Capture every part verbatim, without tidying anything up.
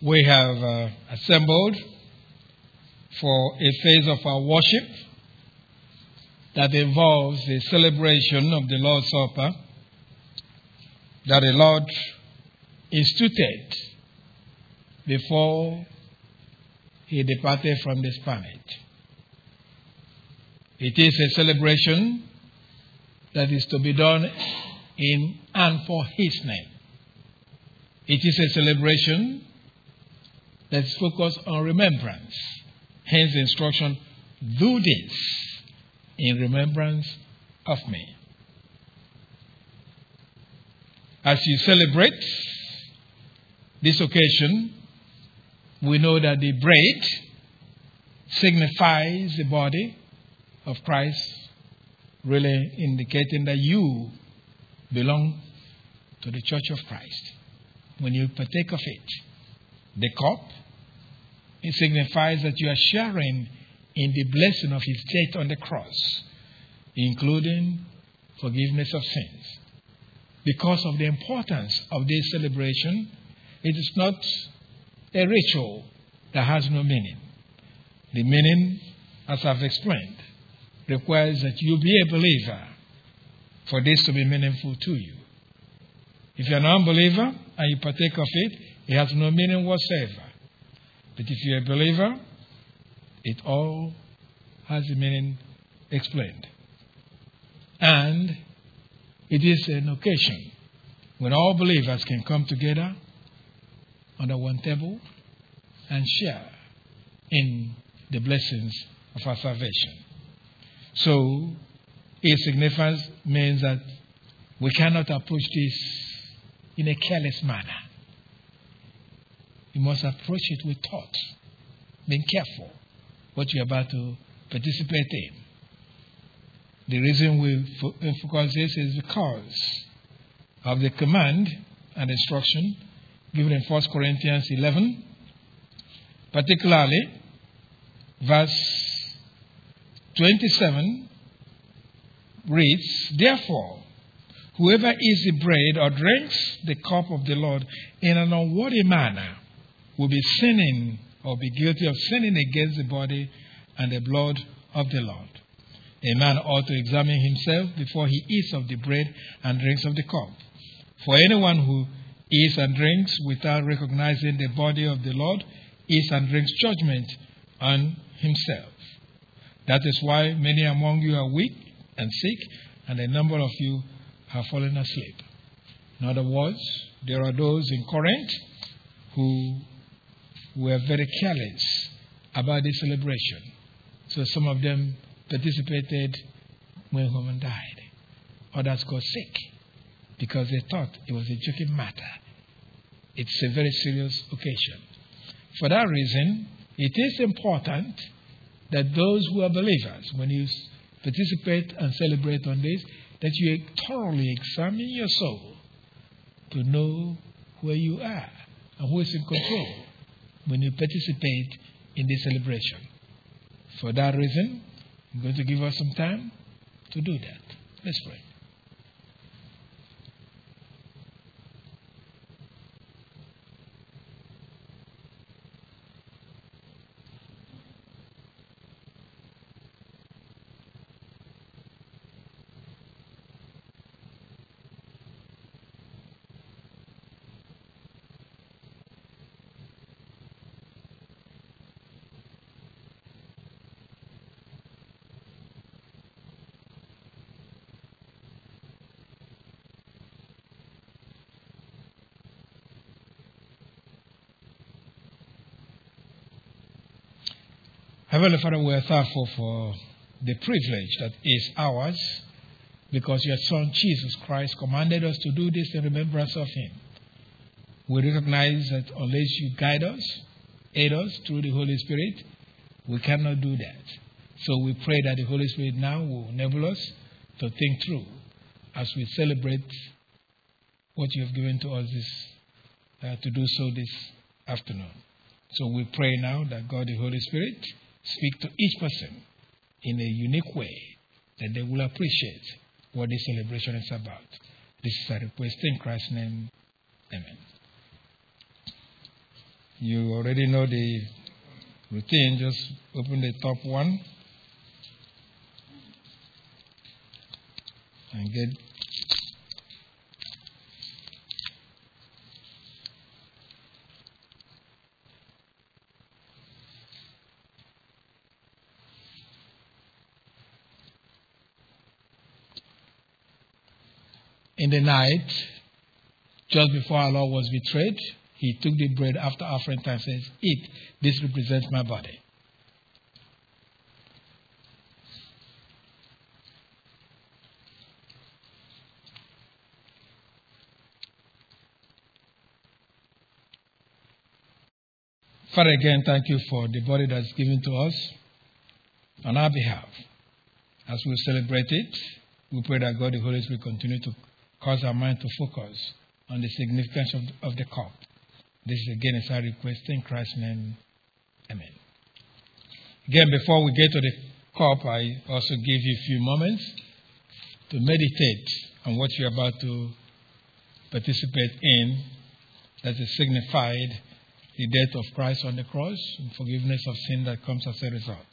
we have uh, assembled for a phase of our worship that involves the celebration of the Lord's Supper that the Lord instituted before he departed from this planet. It is a celebration that is to be done in and for his name. It is a celebration that is focused on remembrance. Hence the instruction, do this in remembrance of me. As you celebrate this occasion, we know that the bread signifies the body of Christ, really indicating that you belong to the church of Christ. When you partake of it, the cup, it signifies that you are sharing in the blessing of his death on the cross, including forgiveness of sins. Because of the importance of this celebration, it is not a ritual that has no meaning. The meaning, as I've explained, requires that you be a believer for this to be meaningful to you. If you're an unbeliever and you partake of it, it has no meaning whatsoever. But if you're a believer, it all has the meaning explained. And it is an occasion when all believers can come together under one table and share in the blessings of our salvation. So, its significance means that we cannot approach this in a careless manner. You must approach it with thought, being careful what you're about to participate in. The reason we focus this is because of the command and instruction given in First Corinthians eleven, particularly verse twenty-seven reads, therefore, whoever eats the bread or drinks the cup of the Lord in an unworthy manner will be sinning or be guilty of sinning against the body and the blood of the Lord. A man ought to examine himself before he eats of the bread and drinks of the cup. For anyone who eats and drinks without recognizing the body of the Lord eats and drinks judgment on himself. That is why many among you are weak and sick, and a number of you have fallen asleep. In other words, there are those in Corinth who were very careless about this celebration. So some of them participated when a woman died. Others got sick because they thought it was a joking matter. It's a very serious occasion. For that reason, it is important that those who are believers, when you participate and celebrate on this, that you thoroughly examine your soul to know where you are and who is in control when you participate in this celebration. For that reason, I'm going to give us some time to do that. Let's pray. Heavenly Father, we are thankful for the privilege that is ours because your Son, Jesus Christ, commanded us to do this in remembrance of him. We recognize that unless you guide us, aid us through the Holy Spirit, we cannot do that. So we pray that the Holy Spirit now will enable us to think through as we celebrate what you have given to us this, uh, to do so this afternoon. So we pray now that God, the Holy Spirit, speak to each person in a unique way that they will appreciate what this celebration is about. This is a request in Christ's name. Amen. You already know the routine. Just open the top one and get in the night, just before our Lord was betrayed, he took the bread after offering and says, "Eat, this represents my body." Father, again, thank you for the body that's given to us on our behalf. As we celebrate it, we pray that God, the Holy Spirit, continue to cause our mind to focus on the significance of, of the cup. This is again is our request in Christ's name. Amen. Again, before we get to the cup, I also give you a few moments to meditate on what you're about to participate in. That is signified the death of Christ on the cross and forgiveness of sin that comes as a result.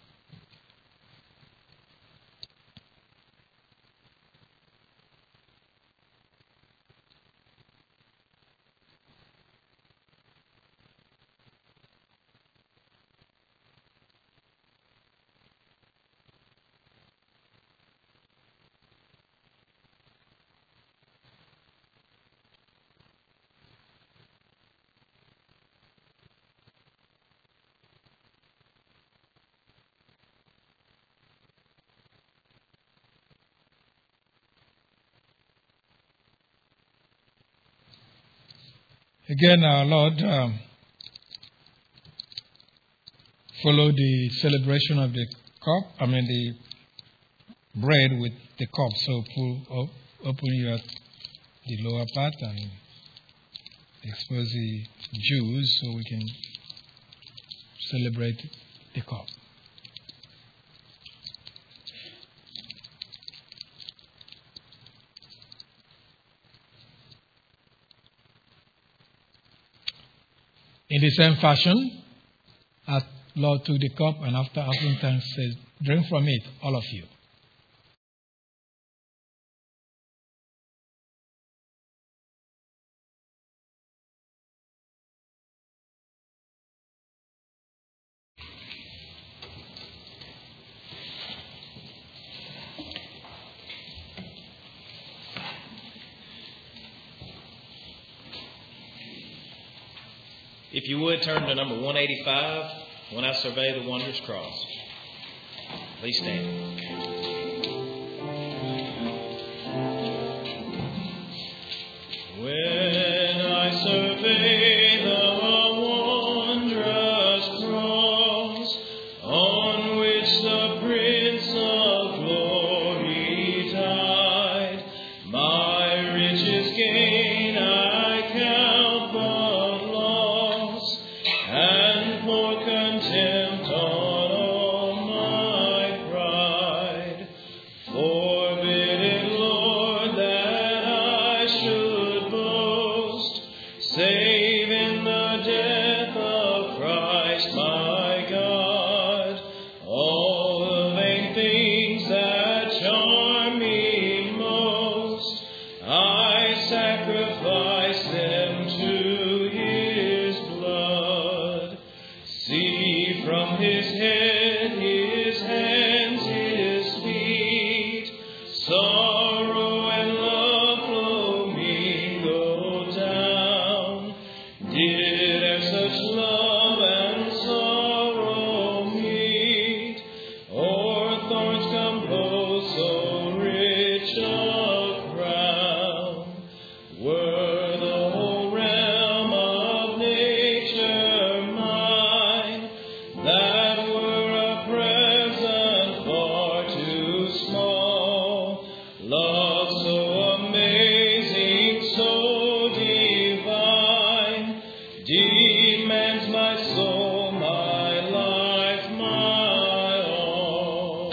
Again, our Lord um, followed the celebration of the cup, I mean the bread with the cup. So pull up, open your the lower part and expose the juice so we can celebrate the cup. In the same fashion, our Lord took the cup and after offering thanks said, "Drink from it, all of you. If you would, turn to number one eighty-five, When I Survey the Wondrous Cross. Please stand. When I survey the wondrous cross, on which the Prince of Glory died, my richest gain I count but loss, and pour contempt on all my pride. Forbid it, Lord, that I should boast, save in the death of Christ my God. All the vain things that charm me most, I sacrifice them to His blood. See from His head, His hands, His feet, sorrow and love flow me go down. Did ever such love and sorrow meet, or thorns compose so rich a crown? Were the whole realm of nature mine, that were a present far too small. Love so amazing, so divine, demands my soul, my life, my all.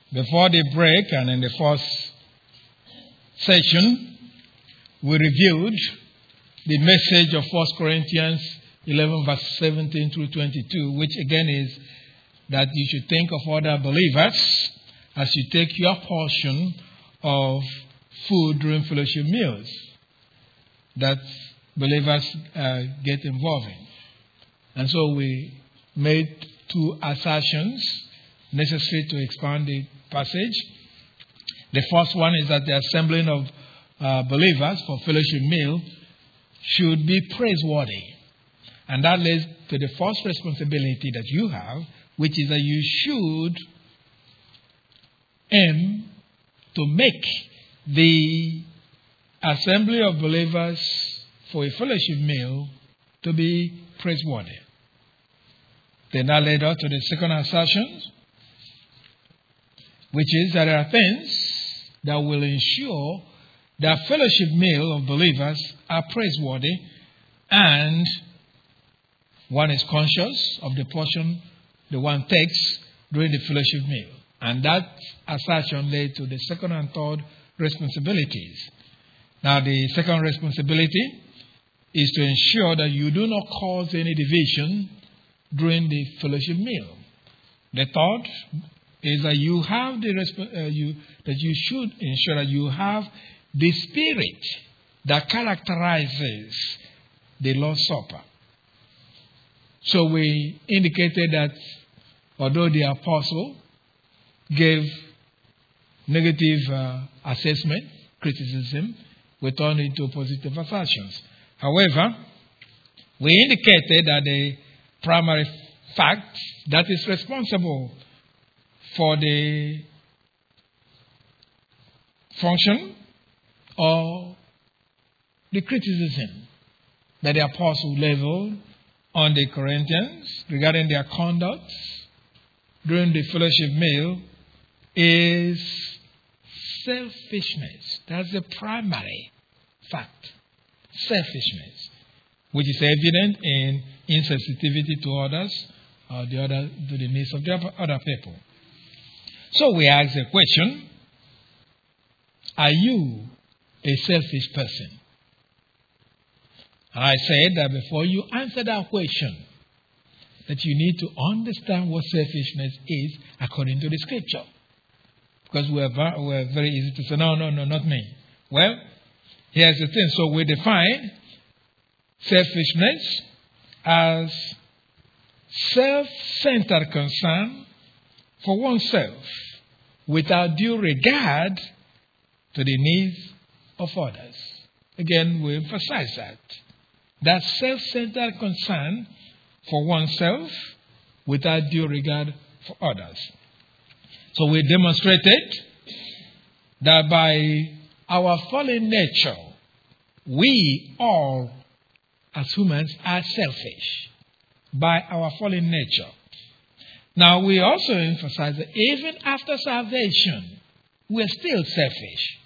Before the break and in the first session, we reviewed the message of First Corinthians eleven, verse seventeen through twenty-two, which again is that you should think of other believers as you take your portion of food during fellowship meals that believers uh, get involved in. And so we made two assertions necessary to expand the passage. The first one is that the assembling of uh, believers for fellowship meal should be praiseworthy. And that leads to the first responsibility that you have, which is that you should aim to make the assembly of believers for a fellowship meal to be praiseworthy. Then that led us to the second assertion, which is that there are things that will ensure that fellowship meal of believers are praiseworthy, and one is conscious of the portion the one takes during the fellowship meal. And that assertion led to the second and third responsibilities. Now, the second responsibility is to ensure that you do not cause any division during the fellowship meal. The third is that you have the resp- uh, you that you should ensure that you have the spirit that characterizes the Lord's Supper. So we indicated that although the apostle gave negative uh, assessment, criticism, we turned into positive assertions. However, we indicated that the primary fact that is responsible for the function or the criticism that the apostle leveled on the Corinthians regarding their conduct during the fellowship meal is selfishness. That's the primary fact. Selfishness, which is evident in insensitivity to others or the other to the needs of the other people. So we ask the question, are you a selfish person? And I said that before you answer that question, that you need to understand what selfishness is according to the scripture. Because we're, we're very easy to say, no, no, no, not me. Well, here's the thing. So we define selfishness as self-centered concern for oneself without due regard to the needs of others. Again, we emphasize that. That self-centered concern for oneself without due regard for others. So we demonstrated that by our fallen nature, we all as humans are selfish by our fallen nature. Now we also emphasize that even after salvation, we're still selfish.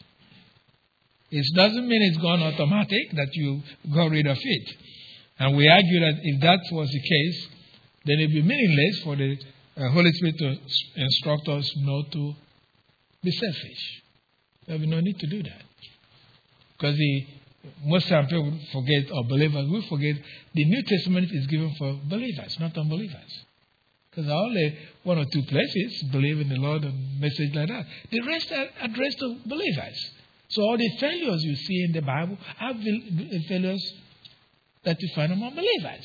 It doesn't mean it's gone automatic that you got rid of it. And we argue that if that was the case, then it would be meaningless for the uh, Holy Spirit to instruct us not to be selfish. There will be no need to do that. Because the, most times people forget, or believers will forget, the New Testament is given for believers, not unbelievers. Because only one or two places believe in the Lord and message like that. The rest are addressed to believers. So all the failures you see in the Bible are failures that you find among believers.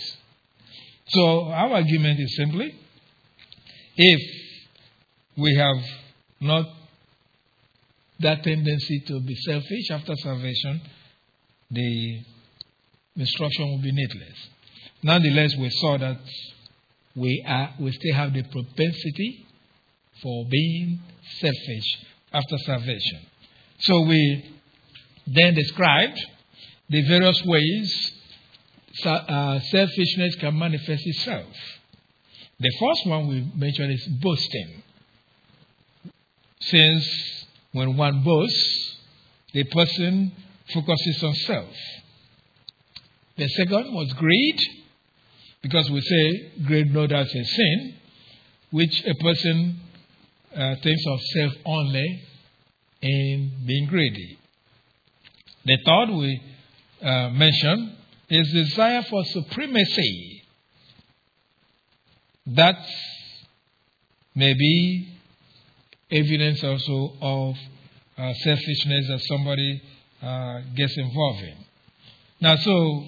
So our argument is simply, if we have not that tendency to be selfish after salvation, the instruction will be needless. Nonetheless, we saw that we are we still have the propensity for being selfish after salvation. So we then described the various ways uh, selfishness can manifest itself. The first one we mentioned is boasting. Since when one boasts, the person focuses on self. The second was greed, because we say greed no doubt is a sin, which a person uh, things of self only and being greedy. The third we uh, mentioned is desire for supremacy. That may be evidence also of uh, selfishness that somebody uh, gets involved in. Now, so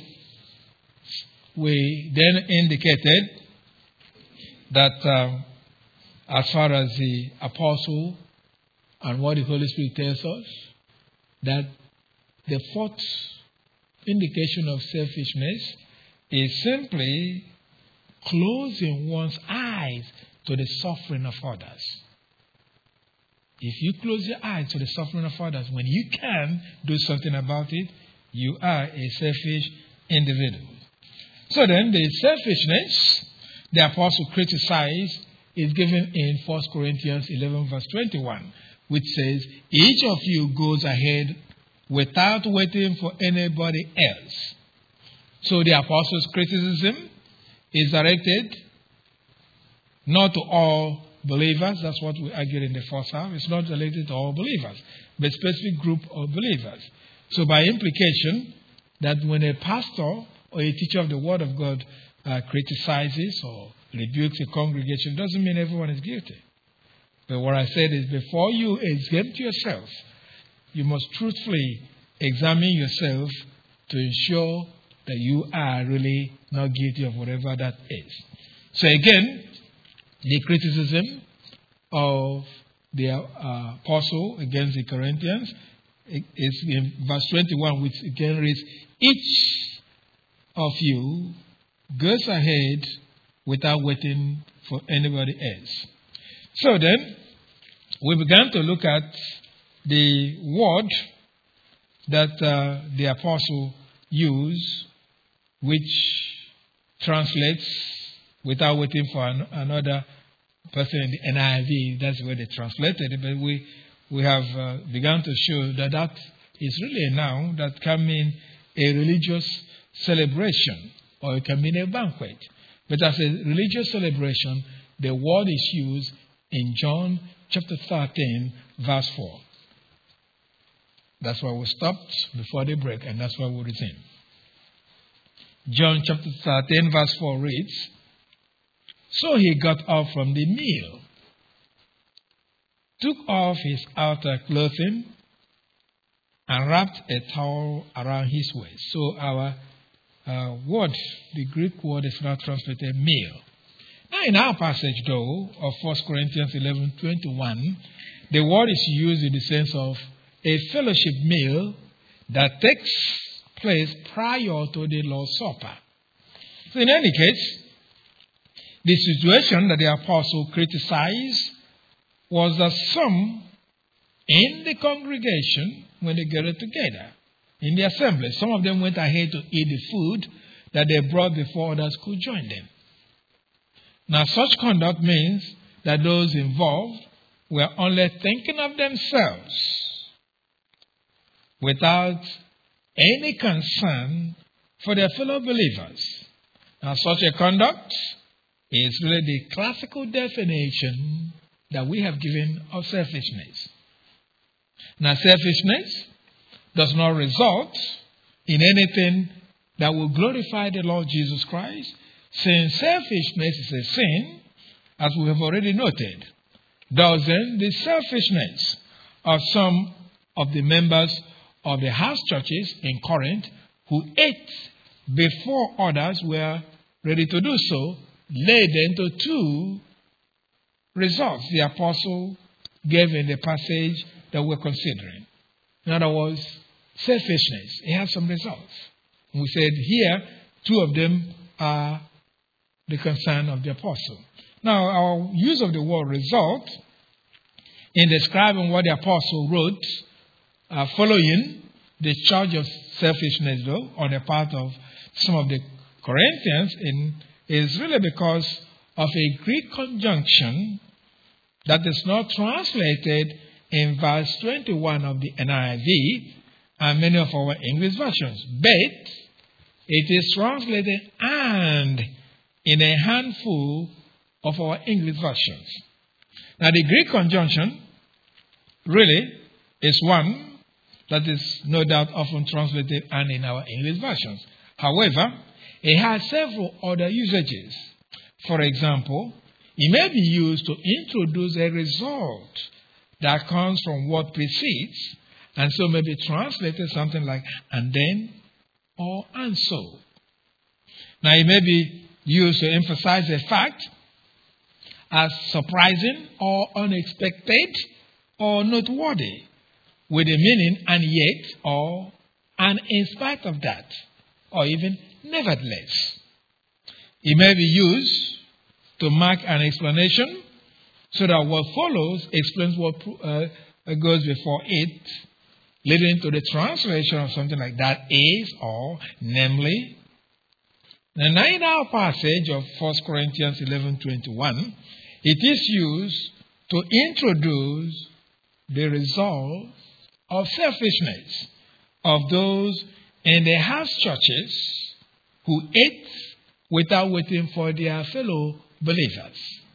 we then indicated that um, as far as the apostle and what the Holy Spirit tells us, that the fourth indication of selfishness is simply closing one's eyes to the suffering of others. If you close your eyes to the suffering of others, when you can do something about it, you are a selfish individual. So then, the selfishness the apostle criticized is given in First Corinthians eleven, verse twenty-one, which says, each of you goes ahead without waiting for anybody else. So the apostle's criticism is directed not to all believers. That's what we argued in the first half. It's not related to all believers, but a specific group of believers. So by implication, that when a pastor or a teacher of the Word of God uh, criticizes or rebukes a congregation, doesn't mean everyone is guilty. But what I said is, before you exempt yourself, you must truthfully examine yourself to ensure that you are really not guilty of whatever that is. So again, the criticism of the uh, apostle against the Corinthians is in verse twenty-one, which again reads, each of you goes ahead without waiting for anybody else. So then, we began to look at the word that uh, the apostle used, which translates without waiting for an, another person in the N I V. That's where they translated it. But we, we have uh, begun to show that that is really a noun that can mean a religious celebration, or it can mean a banquet. But as a religious celebration, the word is used in John chapter thirteen, verse four. That's why we stopped before the break, and that's why we resume. John chapter thirteen, verse four reads, so he got up from the meal, took off his outer clothing, and wrapped a towel around his waist. So our uh, word, the Greek word, is not translated meal. Now, in our passage, though, of First Corinthians eleven twenty-one, the word is used in the sense of a fellowship meal that takes place prior to the Lord's Supper. So, in any case, the situation that the apostle criticized was that some in the congregation, when they gathered together in the assembly, some of them went ahead to eat the food that they brought before others could join them. Now, such conduct means that those involved were only thinking of themselves without any concern for their fellow believers. Now, such a conduct is really the classical definition that we have given of selfishness. Now, selfishness does not result in anything that will glorify the Lord Jesus Christ, since selfishness is a sin, as we have already noted. Thus then, the selfishness of some of the members of the house churches in Corinth who ate before others were ready to do so led them to two results the apostle gave in the passage that we're considering. In other words, selfishness. It has some results. We said here, two of them are the concern of the apostle. Now, our use of the word result in describing what the apostle wrote, uh, following the charge of selfishness, though, on the part of some of the Corinthians, in, is really because of a Greek conjunction that is not translated in verse twenty-one of the N I V and many of our English versions. But it is translated and in a handful of our English versions. Now, the Greek conjunction really is one that is no doubt often translated and in our English versions. However, it has several other usages. For example, it may be used to introduce a result that comes from what precedes, and so may be translated something like and then or and so. Now, it may be used to emphasize a fact as surprising or unexpected or noteworthy, with the meaning and yet or and in spite of that, or even nevertheless. It may be used to mark an explanation so that what follows explains what uh, goes before it, leading to the translation of something like that is or namely. Now, in our passage of First Corinthians eleven twenty-one, it is used to introduce the result of selfishness of those in the house churches who ate without waiting for their fellow believers.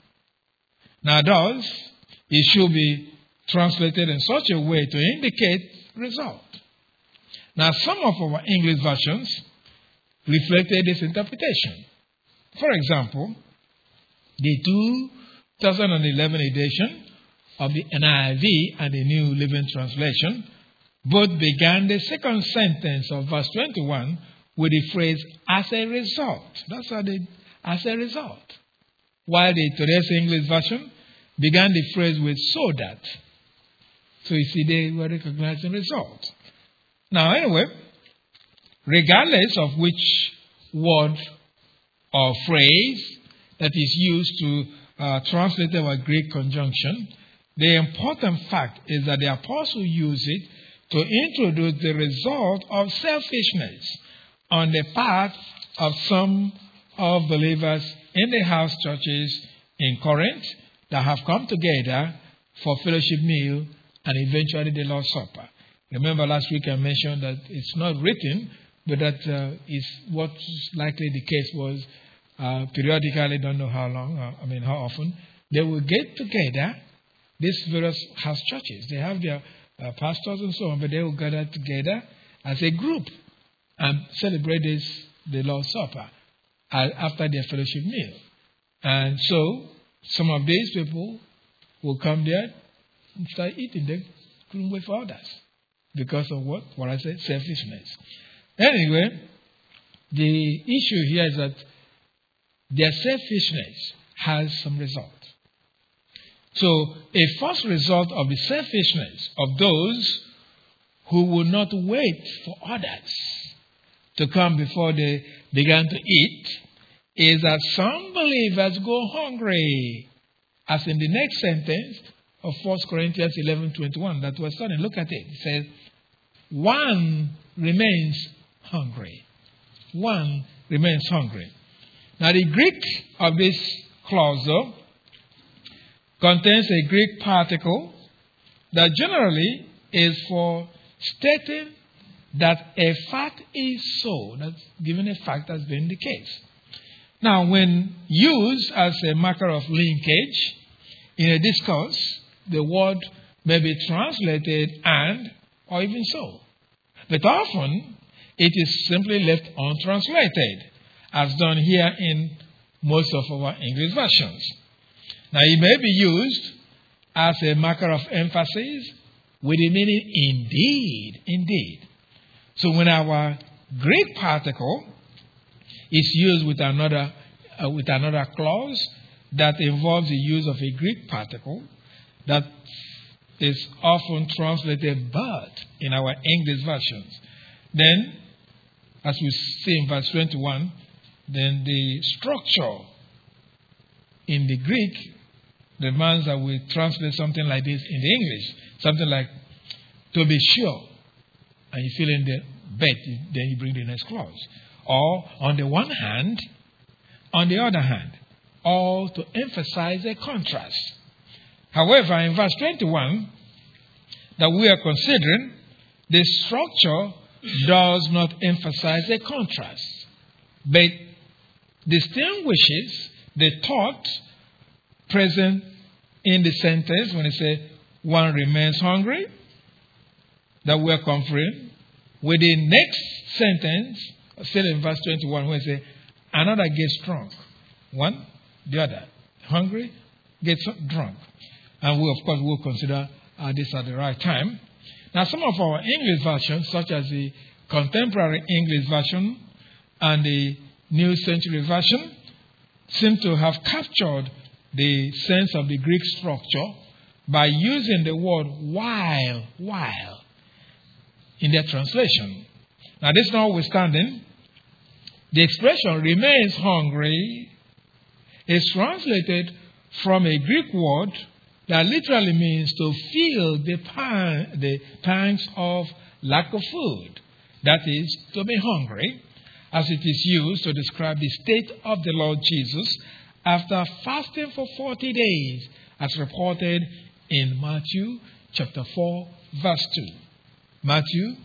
Now, thus, it should be translated in such a way to indicate result. Now, some of our English versions reflected this interpretation. For example, the two thousand eleven edition of the N I V and the New Living Translation both began the second sentence of verse twenty-one with the phrase, as a result. That's how they, as a result. While the today's English version began the phrase with so that. So you see, they were recognizing result. Now, anyway, regardless of which word or phrase that is used to uh, translate our Greek conjunction, the important fact is that the apostle used it to introduce the result of selfishness on the part of some of believers in the house churches in Corinth that have come together for fellowship meal and eventually the Lord's Supper. Remember last week I mentioned that it's not written, but that uh, is what likely the case was. Uh, periodically, don't know how long, uh, I mean how often, they will get together, these various house churches. They have their uh, pastors and so on, but they will gather together as a group and celebrate this, the Lord's Supper uh, after their fellowship meal. And so, some of these people will come there and start eating. They couldn't wait for others. Because of what? What I said, selfishness. Anyway, the issue here is that their selfishness has some result. So, a first result of the selfishness of those who will not wait for others to come before they began to eat is that some believers go hungry. As in the next sentence of First Corinthians eleven twenty-one that we're studying. Look at it. It says, one remains hungry. One remains hungry. Now, the Greek of this clause, though, contains a Greek particle that generally is for stating that a fact is so. That's given a fact as being the case. Now, when used as a marker of linkage in a discourse, the word may be translated and or even so. But often, it is simply left untranslated, as done here in most of our English versions. Now, it may be used as a marker of emphasis with the meaning indeed, indeed. So when our Greek particle is used with another uh, with another clause that involves the use of a Greek particle that is often translated but in our English versions, then, as we see in verse twenty-one, then the structure in the Greek demands that we translate something like this in the English. Something like, to be sure. And you fill in the bet, then you bring the next clause. Or, on the one hand, on the other hand. Or to emphasize a contrast. However, in verse twenty-one, that we are considering, the structure does not emphasize a contrast, but distinguishes the thought present in the sentence when it says one remains hungry, that we are comforting. With the next sentence, still in verse twenty-one, where it says another gets drunk. One, the other. Hungry, gets drunk. And we, of course, will consider uh, this at the right time. Now, some of our English versions, such as the Contemporary English Version and the New Century Version, seem to have captured the sense of the Greek structure by using the word while, while, in their translation. Now, this notwithstanding, the expression remains hungry is translated from a Greek word that literally means to feel the, pang, the pangs of lack of food. That is, to be hungry, as it is used to describe the state of the Lord Jesus after fasting for forty days, as reported in Matthew chapter four, verse two. Matthew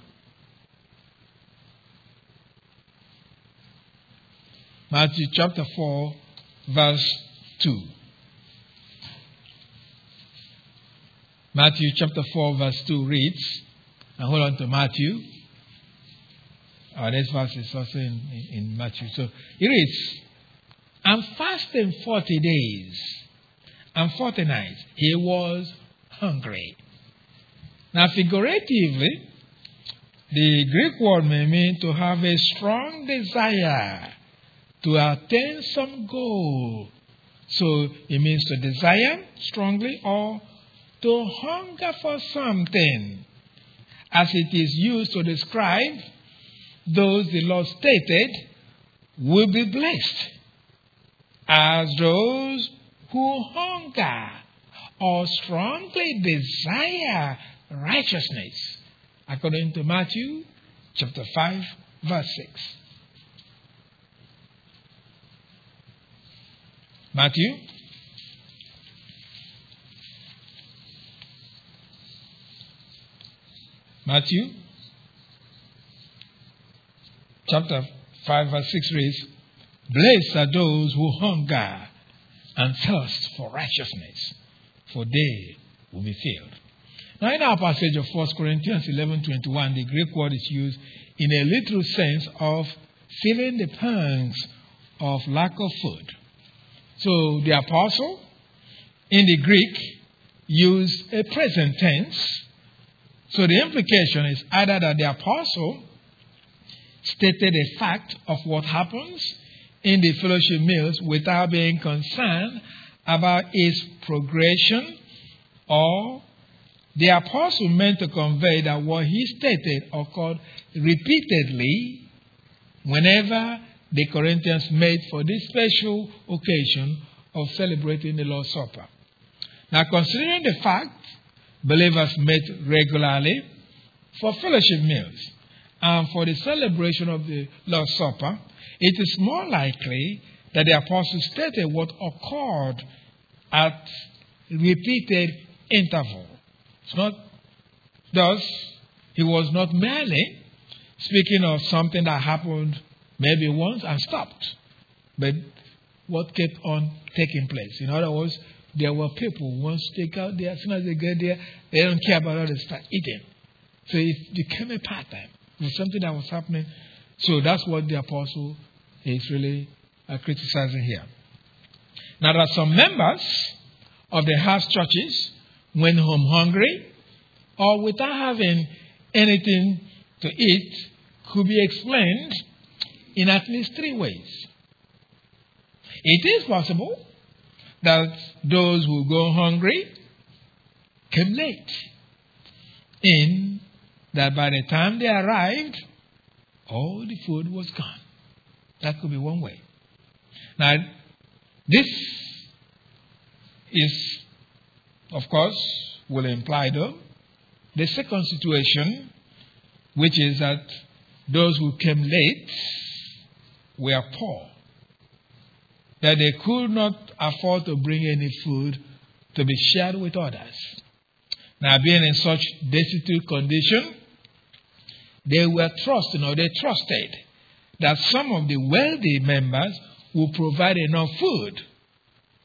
Matthew chapter four, verse two. Matthew chapter four, verse two reads, and hold on to Matthew. Our next verse is also in, in, in Matthew. So it reads, and fasting forty days and forty nights, he was hungry. Now, figuratively, the Greek word may mean to have a strong desire to attain some goal. So it means to desire strongly or to hunger for something, as it is used to describe those the Lord stated will be blessed as those who hunger or strongly desire righteousness, according to Matthew chapter five, verse six. Matthew Matthew chapter five, verse six reads, blessed are those who hunger and thirst for righteousness, for they will be filled. Now, in our passage of First Corinthians eleven twenty-one, the Greek word is used in a literal sense of feeling the pangs of lack of food. So, the apostle, in the Greek, used a present tense. So, the implication is either that the apostle stated a fact of what happens in the fellowship meals without being concerned about its progression, or the apostle meant to convey that what he stated occurred repeatedly whenever the Corinthians made for this special occasion of celebrating the Lord's Supper. Now, considering the fact believers met regularly for fellowship meals and for the celebration of the Lord's Supper, it is more likely that the apostle stated what occurred at repeated interval. It's not, thus, he was not merely speaking of something that happened maybe once and stopped, but what kept on taking place. In other words, there were people who once take out there, as soon as they get there, they don't care about how they start eating. So it became a part-time. It was something that was happening. So that's what the apostle is really uh, criticizing here. Now, there are some members of the house churches went home hungry or without having anything to eat could be explained in at least three ways. It is possible that those who go hungry came late, in that by the time they arrived, all the food was gone. That could be one way. Now, this is, of course, will imply, though, the second situation, which is that those who came late were poor, that they could not afford to bring any food to be shared with others. Now, being in such destitute condition, they were trusting, or they trusted, that some of the wealthy members would provide enough food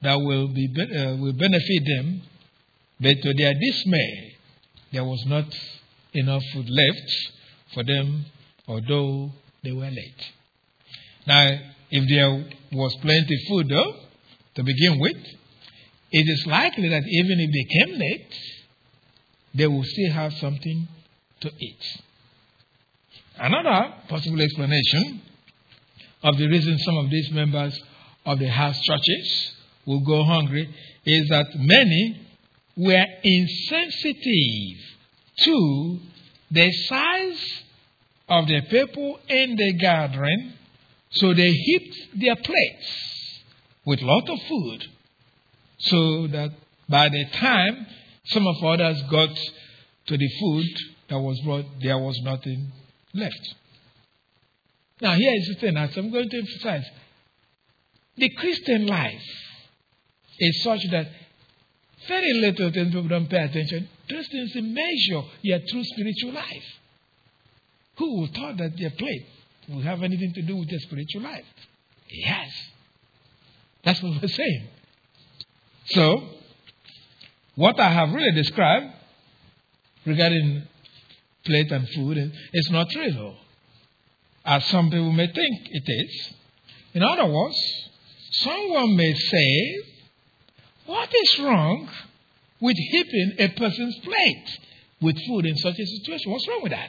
that will be uh, will benefit them, but to their dismay, there was not enough food left for them, although they were late. Now, if there was plenty of food, though, to begin with, it is likely that even if they came late, they will still have something to eat. Another possible explanation of the reason some of these members of the house churches will go hungry is that many were insensitive to the size of the people in the gathering, so they heaped their plates with a lot of food, so that by the time some of others got to the food that was brought, there was nothing left. Now, here is the thing, as I'm going to emphasize. The Christian life is such that very little things people don't pay attention. Those things measure your true spiritual life. Who would thought that their plate will have anything to do with their spiritual life? It has. That's what we're saying. So, what I have really described regarding plate and food is not trivial, as some people may think it is. In other words, someone may say, what is wrong with heaping a person's plate with food in such a situation? What's wrong with that?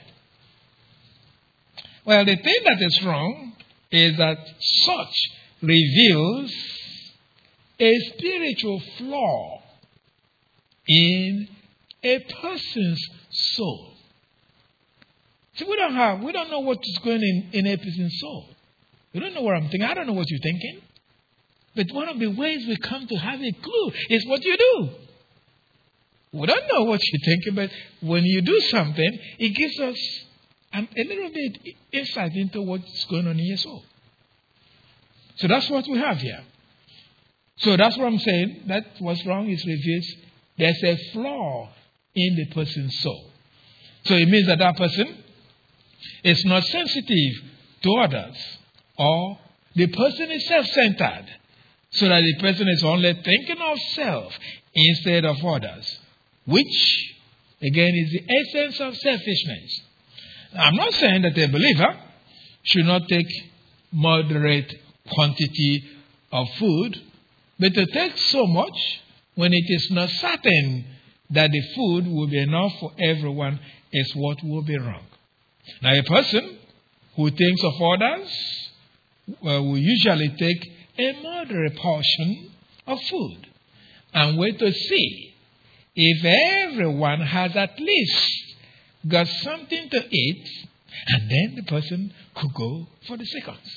Well, the thing that is wrong is that such reveals a spiritual flaw in a person's soul. See, we don't have, we don't know what is going on in, in a person's soul. We don't know what I'm thinking. I don't know what you're thinking. But one of the ways we come to have a clue is what you do. We don't know what you're thinking, but when you do something, it gives us a little bit insight into what's going on in your soul. So that's what we have here. So that's what I'm saying. That what's wrong is reveals there's a flaw in the person's soul. So it means that that person is not sensitive to others, or the person is self-centered, so that the person is only thinking of self instead of others, which, again, is the essence of selfishness. I'm not saying that a believer should not take moderate quantity of food, but to take so much when it is not certain that the food will be enough for everyone is what will be wrong. Now, a person who thinks of others well, will usually take a moderate portion of food and wait to see if everyone has at least got something to eat, and then the person could go for the seconds.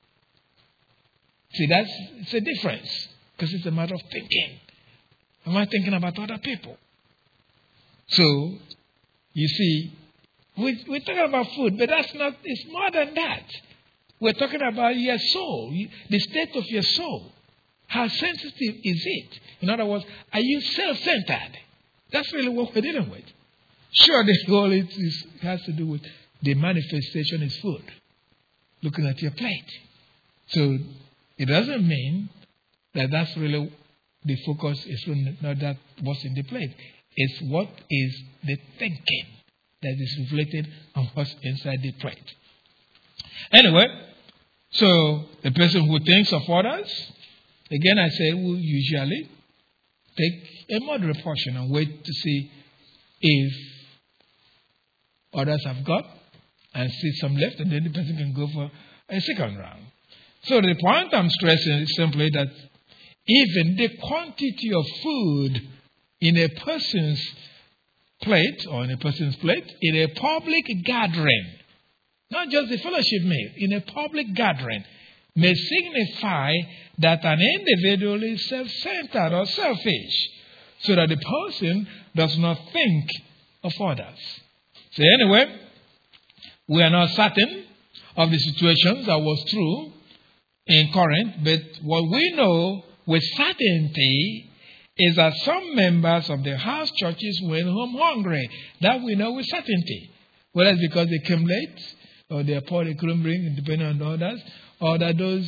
See, that's it's a difference, because it's a matter of thinking. Am I thinking about other people? So, you see, we, we're talking about food, but that's not, it's more than that. We're talking about your soul, the state of your soul. How sensitive is it? In other words, are you self-centered? That's really what we're dealing with. Sure, the whole it is, has to do with the manifestation is food. Looking at your plate. So, it doesn't mean that that's really the focus is not that what's in the plate. It's what is the thinking that is reflected on what's inside the plate. Anyway, so the person who thinks of others, again I said, will usually take a moderate portion and wait to see if others have got and see some left, and then the person can go for a second round. So the point I'm stressing is simply that even the quantity of food in a person's plate or in a person's plate in a public gathering, not just the fellowship meal, in a public gathering, may signify that an individual is self-centered or selfish, so that the person does not think of others. So anyway, we are not certain of the situations that was true in Corinth, but what we know with certainty is that some members of the house churches went home hungry. That we know with certainty. Whether it's because they came late, or they are poor, they couldn't bring, depending on others, or that those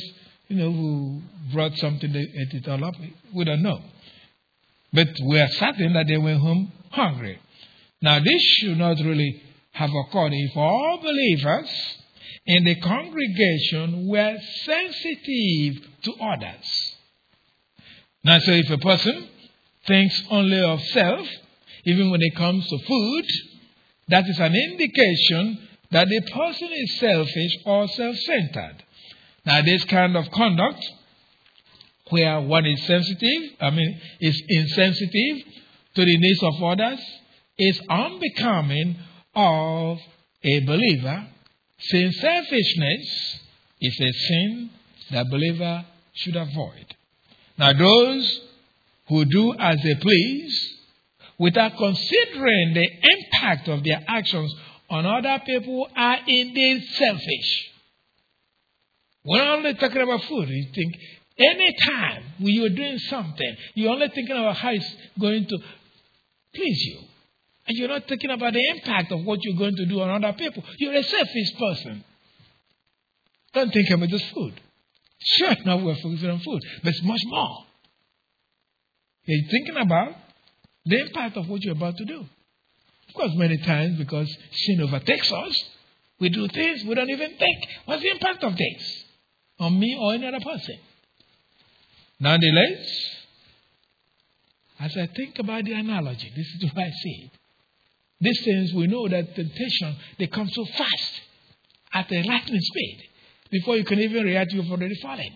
you know, who brought something, they ate it all up. We don't know. But we are certain that they went home hungry. Now, this should not really have occurred if all believers in the congregation were sensitive to others. Now, so if a person thinks only of self, even when it comes to food, that is an indication that the person is selfish or self-centered. Now, this kind of conduct, where one is sensitive, I mean, is insensitive to the needs of others, is unbecoming of a believer, since selfishness is a sin that a believer should avoid. Now, those who do as they please, without considering the impact of their actions on other people, are indeed selfish. We're only talking about food. You think anytime when you're doing something, you're only thinking about how it's going to please you. And you're not thinking about the impact of what you're going to do on other people. You're a selfish person. Don't think about just food. Sure, now we're focusing on food, but it's much more. You're thinking about the impact of what you're about to do. Of course, many times, because sin overtakes us, we do things we don't even think. What's the impact of this on me or any other person? Nonetheless, as I think about the analogy, this is what I see it. These things, we know that temptation, they come so fast, at a lightning speed. Before you can even react, you've already fallen.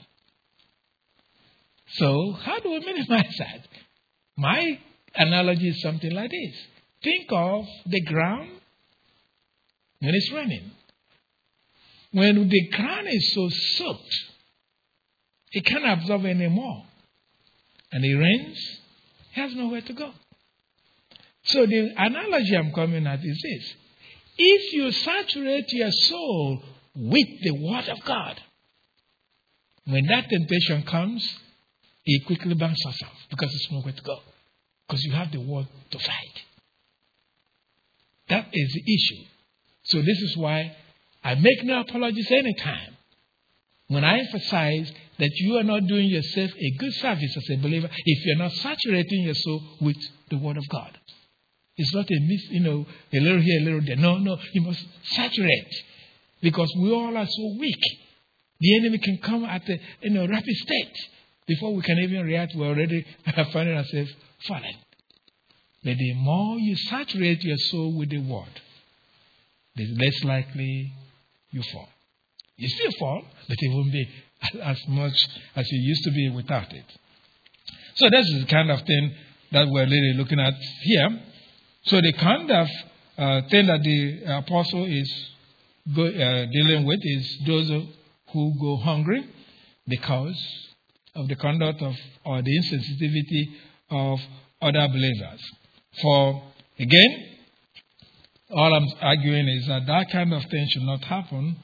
So, how do we minimize that? My analogy is something like this. Think of the ground when it's raining. When the ground is so soaked, it can't absorb anymore. And it rains, it has nowhere to go. So the analogy I'm coming at is this. If you saturate your soul with the Word of God, when that temptation comes, it quickly bounces off because there's nowhere to go. Because you have the Word to fight. That is the issue. So this is why I make no apologies anytime when I emphasize that you are not doing yourself a good service as a believer if you're not saturating your soul with the Word of God. It's not a miss, you know, a little here, a little there. No, no, you must saturate. Because we all are so weak. The enemy can come at a you know, rapid state. Before we can even react, we're already finding ourselves fallen. But the more you saturate your soul with the Word, the less likely you fall. You still fall, but it won't be as much as you used to be without it. So this is the kind of thing that we're really looking at here. So the kind of uh, thing that the apostle is go, uh, dealing with is those who go hungry because of the conduct of or the insensitivity of other believers. For again, all I'm arguing is that that kind of thing should not happen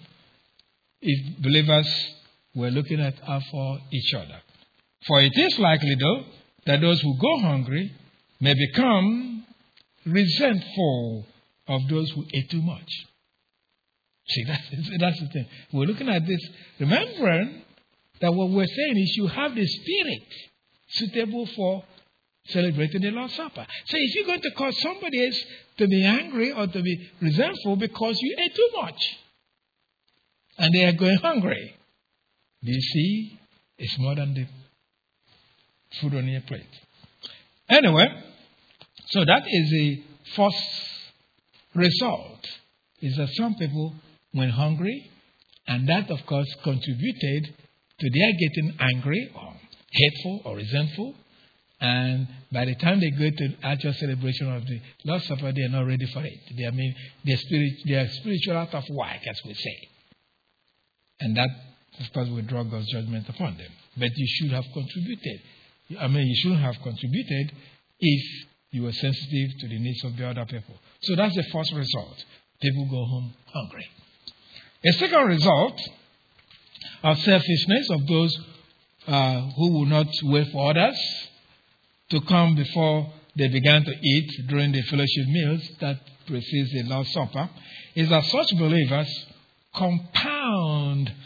if believers were looking at out for each other. For it is likely, though, that those who go hungry may become resentful of those who ate too much. See, that's, that's the thing. We're looking at this, remembering that what we're saying is you have the spirit suitable for celebrating the Lord's Supper. So if you're going to cause somebody else to be angry or to be resentful because you ate too much and they are going hungry, do you see? It's more than the food on your plate. Anyway, so that is the first result, is that some people went hungry, and that, of course, contributed to their getting angry or hateful or resentful. And by the time they go to the actual celebration of the Lord's Supper, they are not ready for it. They, I mean, they're, spirit, they're spiritual out of whack, as we say. And that, of course, will draw God's judgment upon them. But you should have contributed. I mean, you shouldn't have contributed if you were sensitive to the needs of the other people. So that's the first result. People go home hungry. A second result of selfishness of those uh, who will not wait for others to come before they began to eat during the fellowship meals that precedes the Lord's Supper is that such believers compound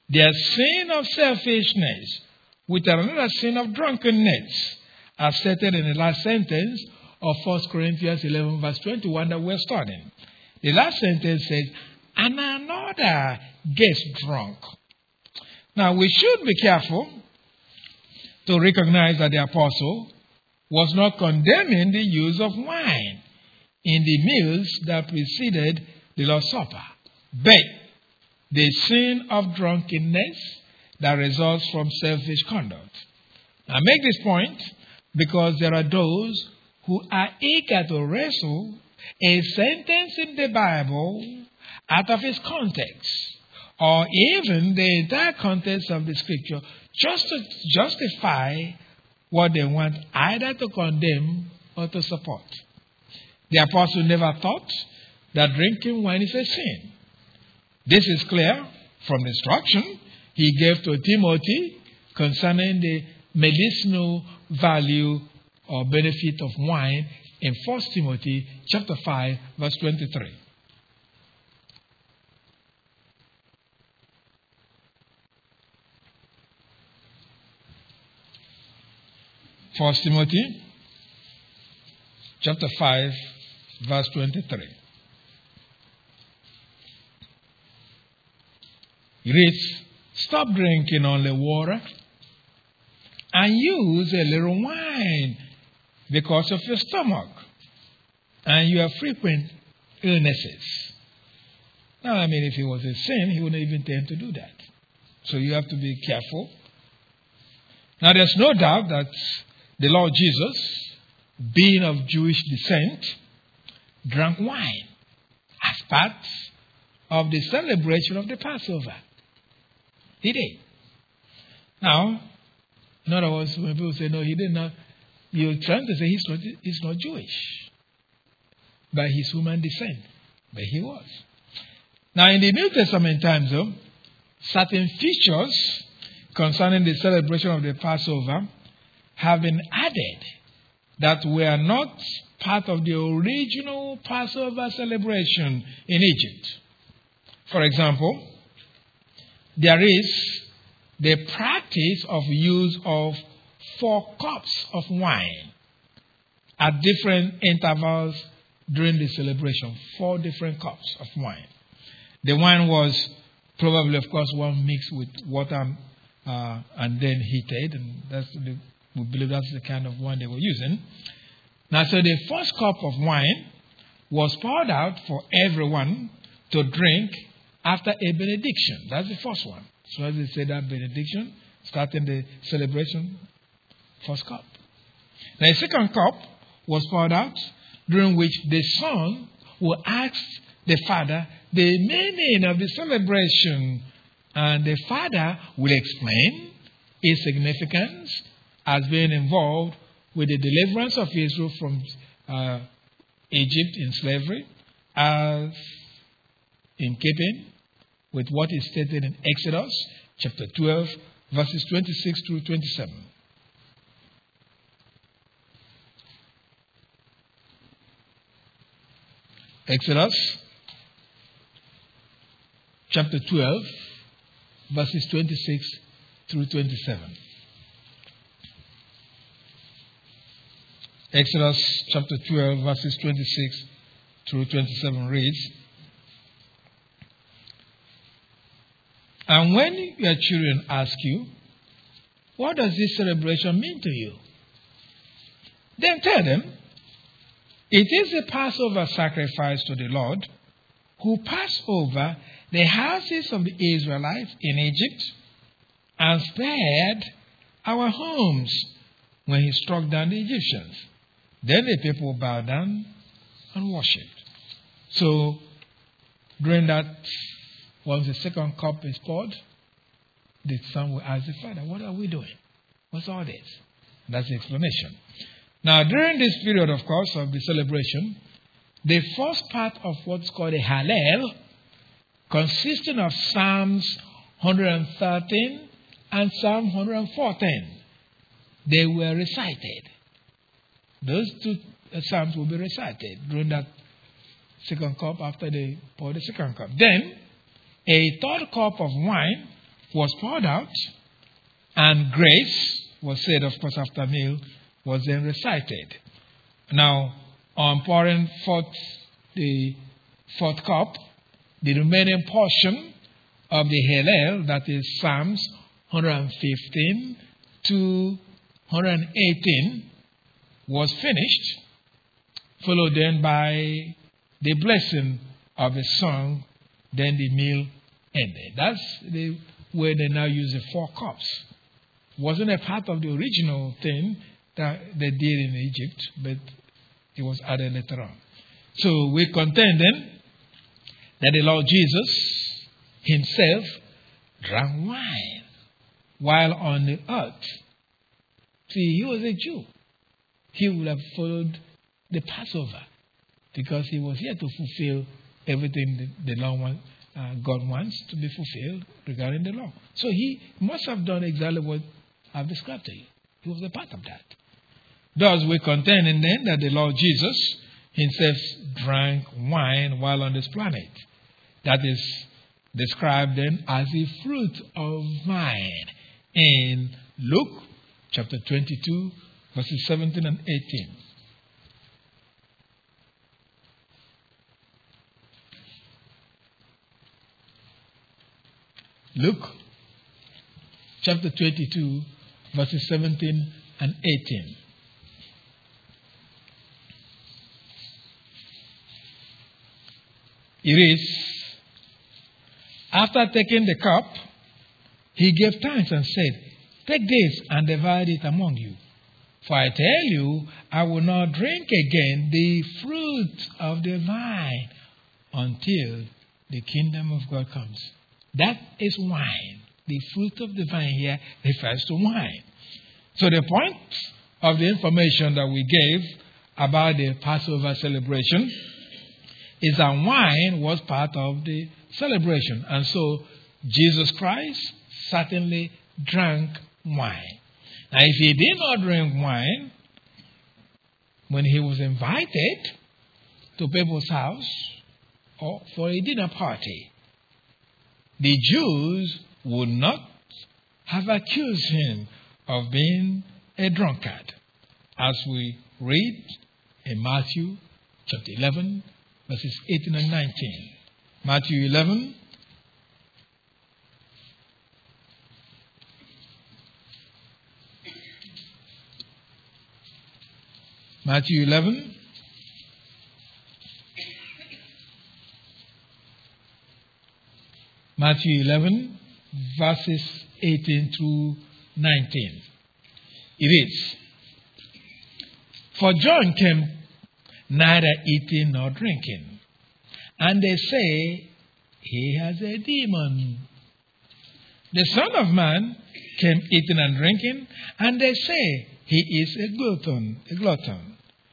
their sin of selfishness with another sin of drunkenness, as stated in the last sentence of First Corinthians eleven, verse twenty-one that we're studying. The last sentence says, and another gets drunk. Now, we should be careful to recognize that the apostle was not condemning the use of wine in the meals that preceded the Lord's Supper, but the sin of drunkenness that results from selfish conduct. I make this point because there are those who are eager to wrestle a sentence in the Bible out of its context, or even the entire context of the scripture, just to justify what they want either to condemn or to support. The apostle never thought that drinking wine is a sin. This is clear from the instruction he gave to Timothy concerning the medicinal value or benefit of wine in First Timothy chapter five, verse twenty-three. First Timothy chapter five, verse twenty-three. It reads, stop drinking only water and use a little wine because of your stomach and your frequent illnesses. Now, I mean, if it was a sin, he wouldn't even tend to do that. So you have to be careful. Now, there's no doubt that the Lord Jesus, being of Jewish descent, drank wine as part of the celebration of the Passover. He did. Now, in other words, when people say, no, he did not, you're trying to say he's not, he's not Jewish by his human descent. But he was. Now, in the New Testament times, though, certain features concerning the celebration of the Passover have been added that were not part of the original Passover celebration in Egypt. For example, there is the practice of use of four cups of wine at different intervals during the celebration. Four different cups of wine. The wine was probably, of course, one mixed with water uh, and then heated, and that's the, we believe that's the kind of wine they were using. Now, so the first cup of wine was poured out for everyone to drink after a benediction. That's the first one. So as they say that benediction, starting the celebration, first cup. Now, the second cup was poured out, during which the son will ask the father the meaning of the celebration, and the father will explain its significance as being involved with the deliverance of Israel from uh, Egypt in slavery, as in keeping with what is stated in Exodus chapter twelve, verses twenty-six through twenty-seven. Exodus chapter twelve, verses twenty-six through twenty-seven. Exodus chapter twelve, verses twenty-six through twenty-seven reads, and when your children ask you, what does this celebration mean to you? Then tell them, it is a Passover sacrifice to the Lord, who passed over the houses of the Israelites in Egypt and spared our homes when he struck down the Egyptians. Then the people bowed down and worshipped. So, during that, once the second cup is poured, the son will ask the father, what are we doing? What's all this? And that's the explanation. Now, during this period, of course, of the celebration, the first part of what's called a Hallel, consisting of Psalms one hundred thirteen and Psalm one hundred fourteen, they were recited. Those two Psalms will be recited during that second cup after they pour the second cup. Then, a third cup of wine was poured out, and grace was said, of course, after meal, was then recited. Now, on pouring forth the fourth cup, the remaining portion of the Hallel, that is Psalms one fifteen to one eighteen, was finished, followed then by the blessing of the song, then the meal ended. That's the way they now use the four cups. Wasn't a part of the original thing that they did in Egypt, but it was added later on. So we contend then that the Lord Jesus himself drank wine while on the earth. See, he was a Jew. He would have followed the Passover because he was here to fulfill everything the, the law want, uh, God wants to be fulfilled regarding the law. So he must have done exactly what I've described to you. He was a part of that. Thus, we contend then that the Lord Jesus himself drank wine while on this planet. That is described then as the fruit of vine in Luke chapter twenty-two, verses seventeen and eighteen. Luke chapter twenty-two, verses seventeen and eighteen. It is, after taking the cup, he gave thanks and said, "Take this and divide it among you. For I tell you, I will not drink again the fruit of the vine until the kingdom of God comes." That is wine. The fruit of the vine here refers to wine. So the point of the information that we gave about the Passover celebration is that wine was part of the celebration. And so Jesus Christ certainly drank wine. Now, if he did not drink wine when he was invited to people's house or for a dinner party, the Jews would not have accused him of being a drunkard, as we read in Matthew chapter eleven, verses eighteen and nineteen. Matthew eleven, Matthew eleven, Matthew eleven, verses eighteen through nineteen. It is, "For John came neither eating nor drinking, and they say he has a demon. The Son of Man came eating and drinking, and they say he is a glutton, a glutton,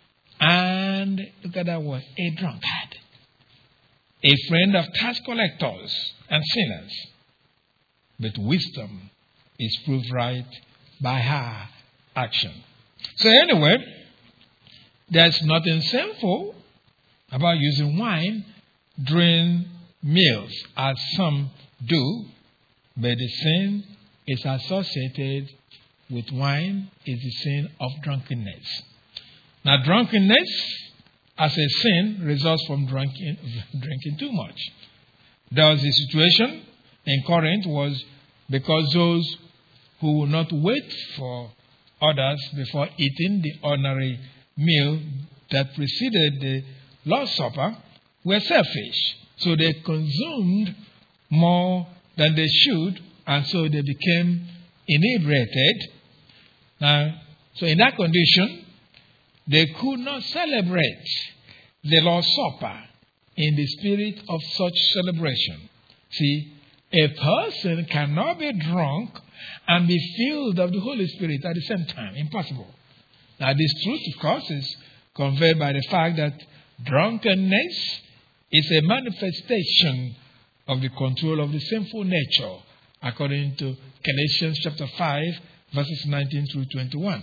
and look at that word, a drunkard, a friend of tax collectors and sinners. But wisdom is proved right by her action." So anyway, there's nothing sinful about using wine during meals, as some do, but the sin is associated with wine is the sin of drunkenness. Now, drunkenness as a sin results from drinking, drinking too much. There was a situation in Corinth was because those who would not wait for others before eating the ordinary meal that preceded the Lord's Supper were selfish. So they consumed more than they should, and so they became inebriated. Now, so in that condition, they could not celebrate the Lord's Supper in the spirit of such celebration. See, a person cannot be drunk and be filled of the Holy Spirit at the same time. Impossible. Now, this truth, of course, is conveyed by the fact that drunkenness is a manifestation of the control of the sinful nature, according to Galatians chapter five, verses nineteen through twenty-one.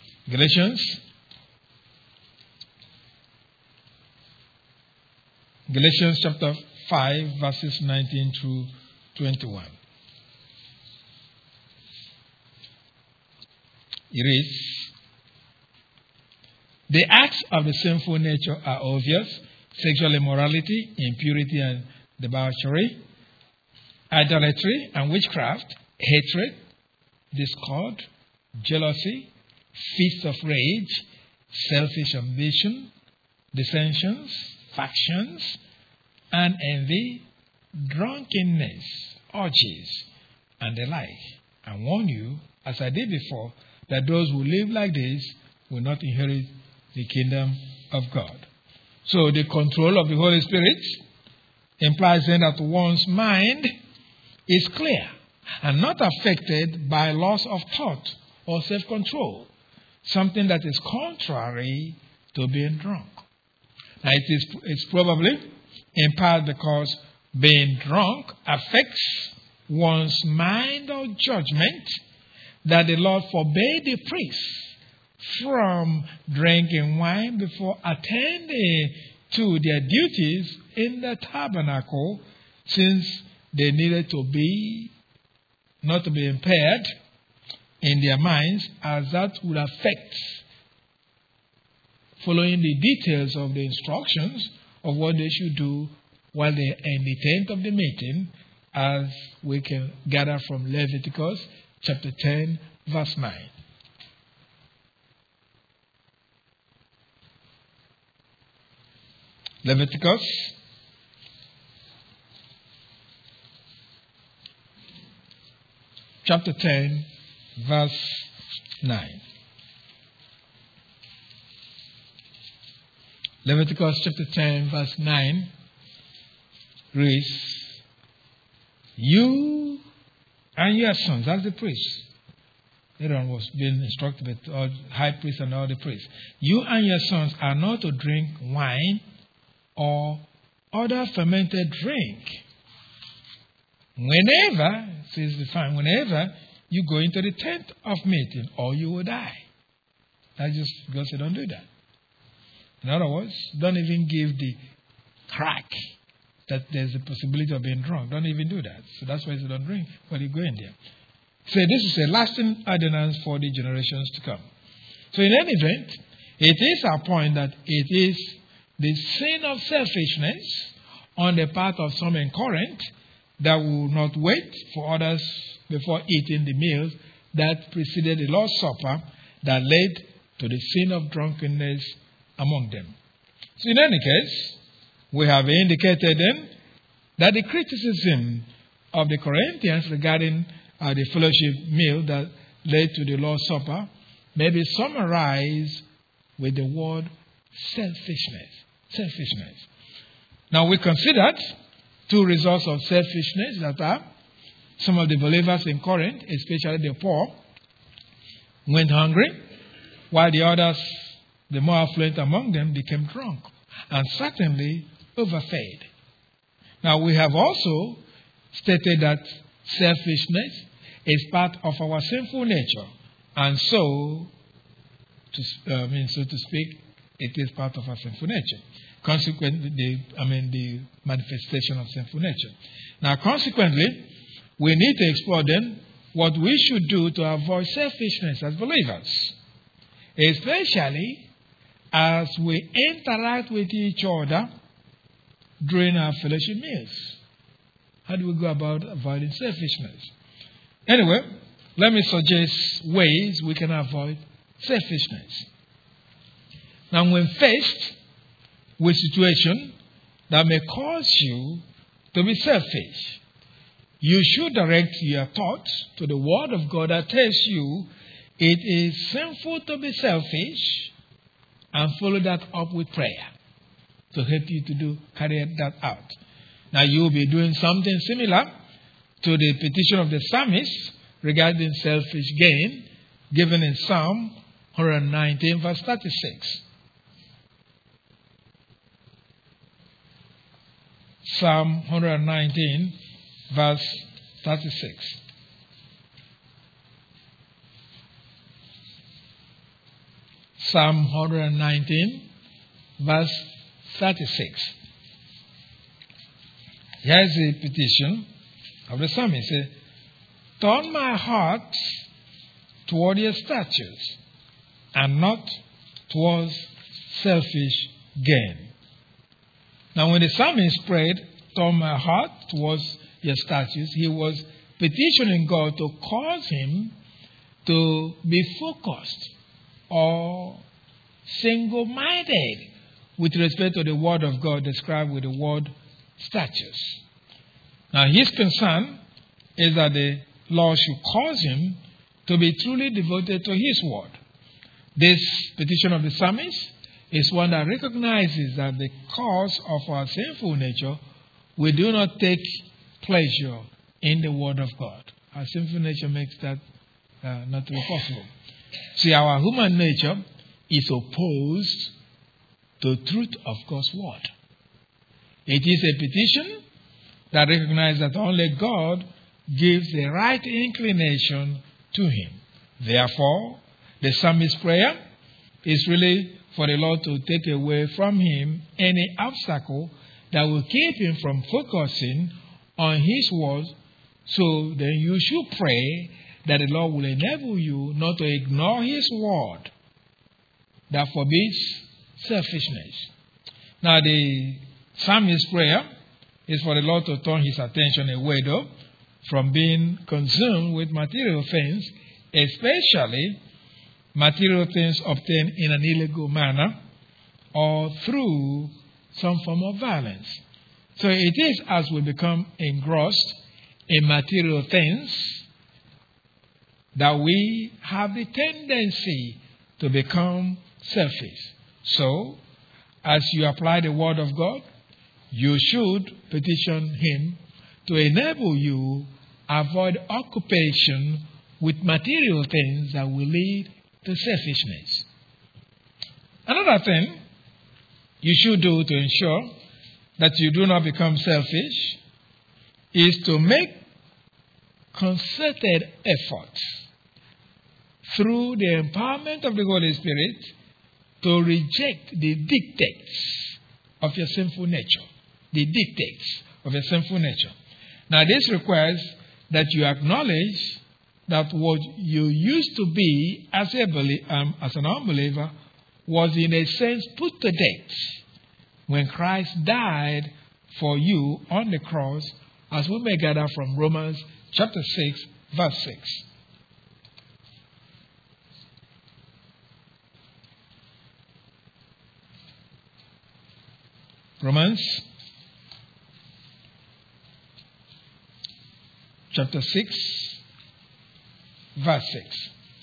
Galatians, Galatians chapter five, verses nineteen through twenty-one. It reads, the acts of the sinful nature are obvious: sexual immorality, impurity and debauchery, idolatry and witchcraft, hatred, discord, jealousy, fits of rage, selfish ambition, dissensions, factions, and envy, drunkenness, orgies, and the like. I warn you, as I did before, that those who live like this will not inherit the kingdom of God. So the control of the Holy Spirit implies then that one's mind is clear and not affected by loss of thought or self-control, something that is contrary to being drunk. Now it is it's probably in part because being drunk affects one's mind or judgment that the Lord forbade the priests from drinking wine before attending to their duties in the tabernacle, since they needed to be not to be impaired in their minds, as that would affect following the details of the instructions of what they should do while they are in the tent of the meeting, as we can gather from Leviticus chapter ten, verse nine. Leviticus chapter ten, verse nine. Leviticus chapter ten, verse nine reads, you and your sons, that's the priests. Aaron was being instructed with all high priests and all the priests. You and your sons are not to drink wine or other fermented drink. Whenever, says the fine, whenever you go into the tent of meeting, or you will die. That just God said, don't do that. In other words, don't even give the crack that there's a possibility of being drunk. Don't even do that. So that's why he said, don't drink when you go in there. So this is a lasting ordinance for the generations to come. So in any event, it is our point that it is the sin of selfishness on the part of some in Corinth that will not wait for others before eating the meals that preceded the Lord's Supper that led to the sin of drunkenness among them. So in any case, we have indicated then that the criticism of the Corinthians regarding uh, the fellowship meal that led to the Lord's Supper may be summarized with the word selfishness. Selfishness. Now we considered two results of selfishness that are some of the believers in Corinth, especially the poor, went hungry, while the others, the more affluent among them, became drunk and certainly overfed. Now we have also stated that selfishness is part of our sinful nature, and so, to, uh, I mean, so to speak, it is part of our sinful nature. Consequently, the, I mean, the manifestation of sinful nature. Now, consequently, we need to explore then what we should do to avoid selfishness as believers, especially as we interact with each other during our fellowship meals. How do we go about avoiding selfishness? Anyway, let me suggest ways we can avoid selfishness. Now, when faced with situations that may cause you to be selfish, you should direct your thoughts to the Word of God that tells you it is sinful to be selfish, and follow that up with prayer to help you to do carry that out. Now you will be doing something similar to the petition of the psalmist regarding selfish gain, given in Psalm one nineteen, verse thirty-six. Psalm one nineteen, verse thirty-six. Psalm one nineteen, verse thirty-six. Here's the petition of the psalmist. He said, turn my heart toward your statutes and not towards selfish gain. Now, when the psalmist prayed, turn my heart towards your statutes, he was petitioning God to cause him to be focused or single-minded with respect to the word of God described with the word statutes. Now, his concern is that the Lord should cause him to be truly devoted to his word. This petition of the psalmist is one that recognizes that because of our sinful nature, we do not take pleasure in the word of God. Our sinful nature makes that uh, not to be possible. See, our human nature is opposed to the truth of God's word. It is a petition that recognizes that only God gives the right inclination to him. Therefore, the psalmist's prayer is really for the Lord to take away from him any obstacle that will keep him from focusing on his word. So then you should pray that the Lord will enable you not to ignore his word that forbids selfishness. Now, the psalmist's prayer is for the Lord to turn his attention away, though, from being consumed with material things, especially material things obtained in an illegal manner or through some form of violence. So it is as we become engrossed in material things that we have the tendency to become selfish. So, as you apply the word of God, you should petition him to enable you avoid occupation with material things that will lead to selfishness. Another thing you should do to ensure that you do not become selfish is to make concerted efforts through the empowerment of the Holy Spirit to reject the dictates of your sinful nature. The dictates of your sinful nature. Now, this requires that you acknowledge that what you used to be as, a belie- um, as an unbeliever was in a sense put to death when Christ died for you on the cross, as we may gather from Romans chapter six, verse six. Romans chapter six, verse six.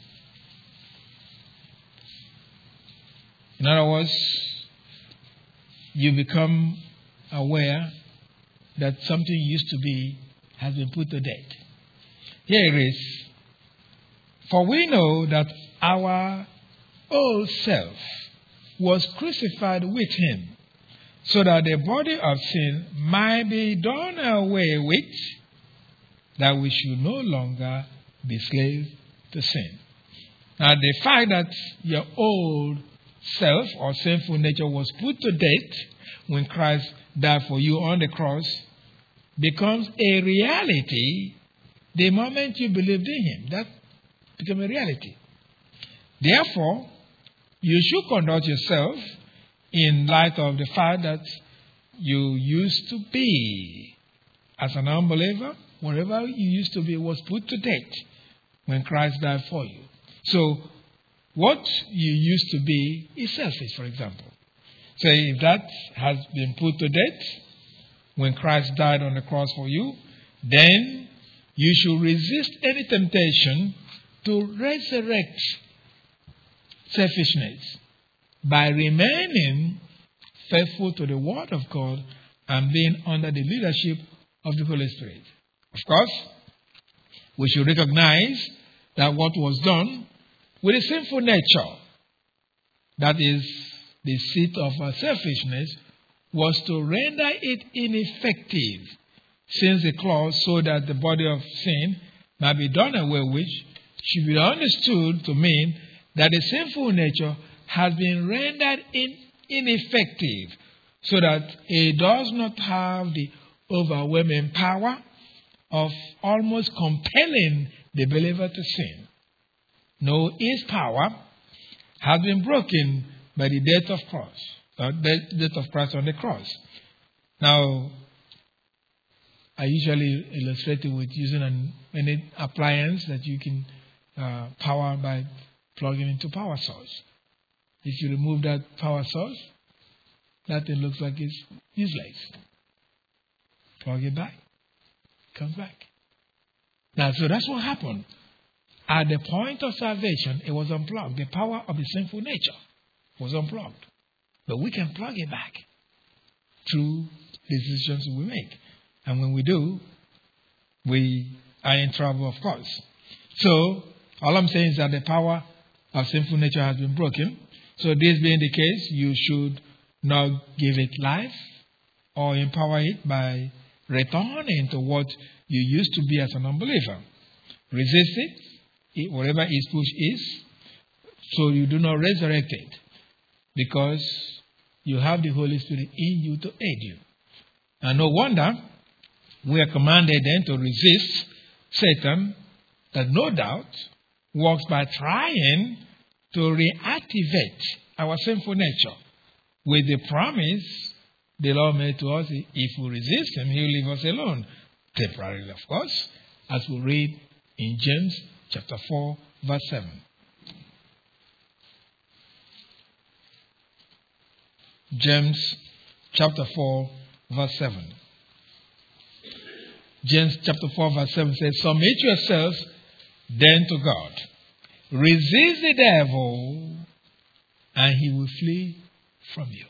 In other words, you become aware that something used to be has been put to death. Here it is. For we know that our old self was crucified with him, so that the body of sin might be done away with, that we should no longer be slaves to sin. Now, the fact that your old self or sinful nature was put to death when Christ died for you on the cross becomes a reality the moment you believed in him. That becomes a reality. Therefore, you should conduct yourself in light of the fact that you used to be as an unbeliever. Whatever you used to be was put to death when Christ died for you. So, what you used to be is selfish, for example. So, if that has been put to death when Christ died on the cross for you, then you should resist any temptation to resurrect selfishness by remaining faithful to the Word of God and being under the leadership of the Holy Spirit. Of course, we should recognize that what was done with a sinful nature, that is the seat of our selfishness, was to render it ineffective, since the clause so that the body of sin might be done away with should be understood to mean that the sinful nature has been rendered in, ineffective, so that it does not have the overwhelming power of almost compelling the believer to sin. No, his power has been broken by the death of cross, uh, the death of Christ on the cross. Now, I usually illustrate it with using an any appliance that you can uh, power by plugging into power source. If you remove that power source, that thing looks like it's useless. Plug it back, comes back. Now, so that's what happened. At the point of salvation, it was unplugged. The power of the sinful nature was unplugged. But we can plug it back through the decisions we make. And when we do, we are in trouble, of course. So, all I'm saying is that the power of sinful nature has been broken. So, this being the case, you should not give it life or empower it by returning to what you used to be as an unbeliever. Resist it, it whatever its push is, so you do not resurrect it, because you have the Holy Spirit in you to aid you. And no wonder we are commanded then to resist Satan, that no doubt works by trying to reactivate our sinful nature with the promise the Lord made to us: if we resist him, he will leave us alone. Temporarily, of course, as we read in James chapter four, verse seven. James chapter four, verse seven. James chapter four, verse seven says, "Submit yourselves then to God. Resist the devil, and he will flee from you."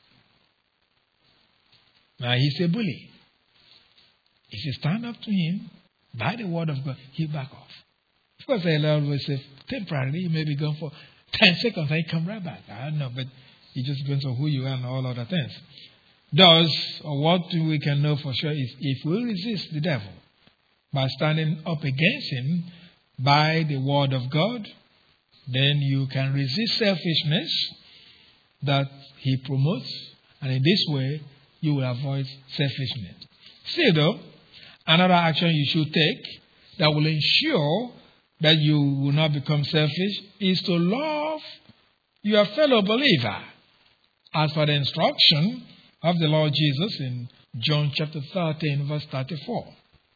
Now, he's a bully. If you stand up to him by the word of God, he'll back off. Of course, I always say, temporarily, he may be gone for ten seconds, and he come right back. I don't know, but it just depends on who you are and all other things. Thus, what we can know for sure is if we resist the devil by standing up against him by the word of God, then you can resist selfishness that he promotes, and in this way, you will avoid selfishness. Still though, another action you should take that will ensure that you will not become selfish is to love your fellow believer, as per the instruction of the Lord Jesus in John chapter thirteen, verse thirty-four.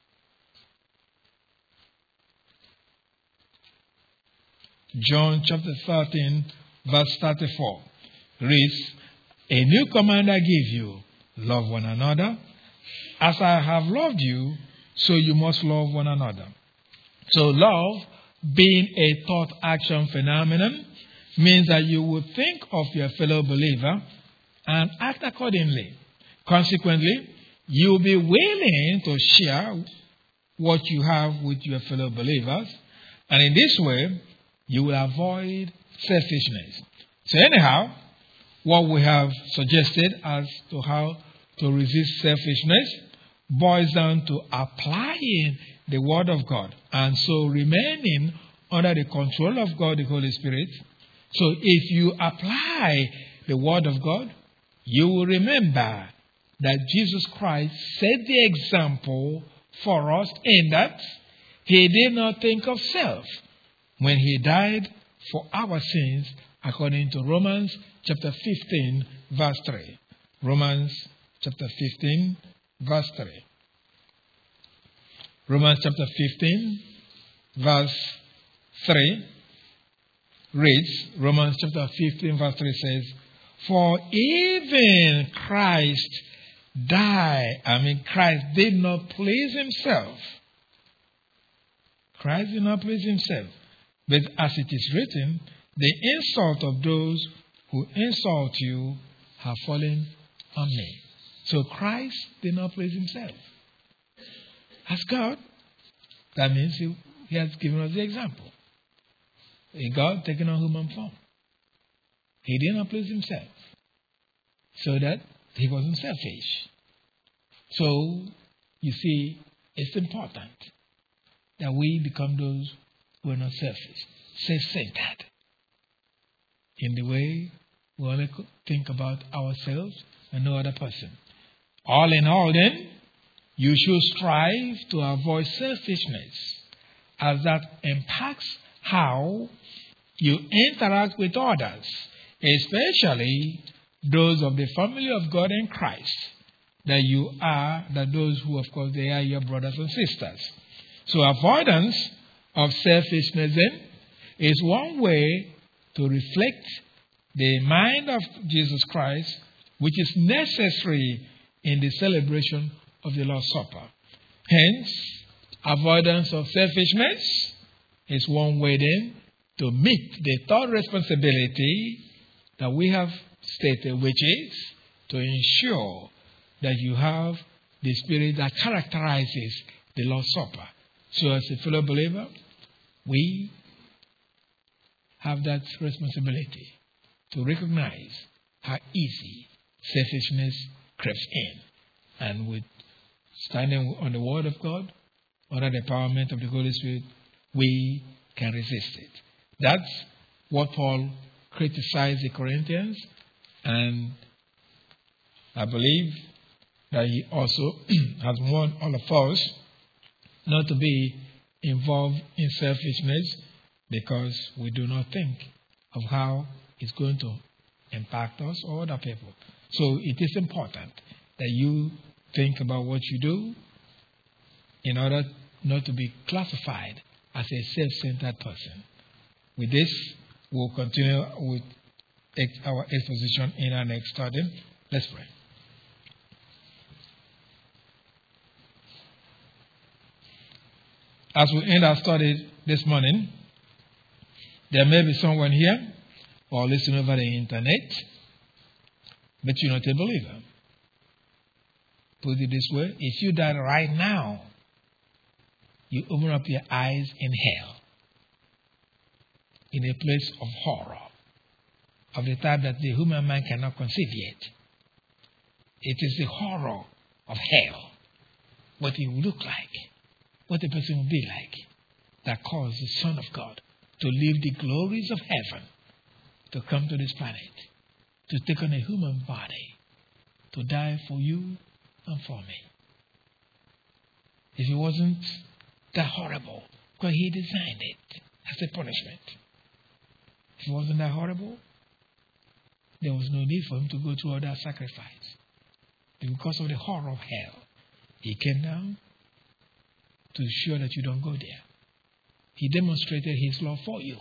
John chapter thirteen, verse thirty-four reads, "A new command I give you, love one another. As I have loved you, so you must love one another." So love, being a thought action phenomenon, means that you will think of your fellow believer and act accordingly. Consequently, you will be willing to share what you have with your fellow believers, and in this way, you will avoid selfishness. So anyhow, what we have suggested as to how to resist selfishness boils down to applying the Word of God, and so remaining under the control of God, the Holy Spirit. So if you apply the Word of God, you will remember that Jesus Christ set the example for us in that he did not think of self when he died for our sins, according to Romans chapter fifteen, verse three. Romans chapter fifteen, verse three. Romans chapter fifteen, verse three reads, Romans chapter fifteen, verse three says, "For even Christ died, I mean, Christ did not please himself. Christ did not please himself. But as it is written, the insult of those who insult you have fallen on me." So Christ did not please himself. As God, that means he, he has given us the example. A God taking on human form. He did not please himself, so that he wasn't selfish. So, you see, it's important that we become those who are not selfish, self-centered, in the way we only think about ourselves and no other person. All in all, then, You should strive to avoid selfishness, as that impacts how you interact with others, especially those of the family of God in Christ, that you are, that those who, of course, they are your brothers and sisters. So avoidance of selfishness then is one way to reflect the mind of Jesus Christ, which is necessary in the celebration of the Lord's Supper. Hence, avoidance of selfishness is one way then to meet the third responsibility that we have stated, which is to ensure that you have the spirit that characterizes the Lord's Supper. So as a fellow believer, we have that responsibility to recognize how easy selfishness creeps in. And with standing on the Word of God, under the empowerment of the Holy Spirit, we can resist it. That's what Paul criticized the Corinthians, and I believe that he also has warned all of us not to be involved in selfishness, because we do not think of how it's going to impact us or other people. So it is important that you think about what you do in order not to be classified as a self-centered person. With this, we'll continue with our exposition in our next study. Let's pray. As we end our study this morning, there may be someone here or listening over the internet, but you're not a believer. Put it this way, if you died right now, you open up your eyes in hell, in a place of horror, of the type that the human mind cannot conceive yet. It is the horror of hell, what it will look like, what the person will be like, that caused the Son of God to leave the glories of heaven, to come to this planet, to take on a human body, to die for you and for me. If it wasn't that horrible, because he designed it as a punishment. If it wasn't that horrible, there was no need for him to go through all that sacrifice. Because of the horror of hell, he came down to ensure that you don't go there. He demonstrated his love for you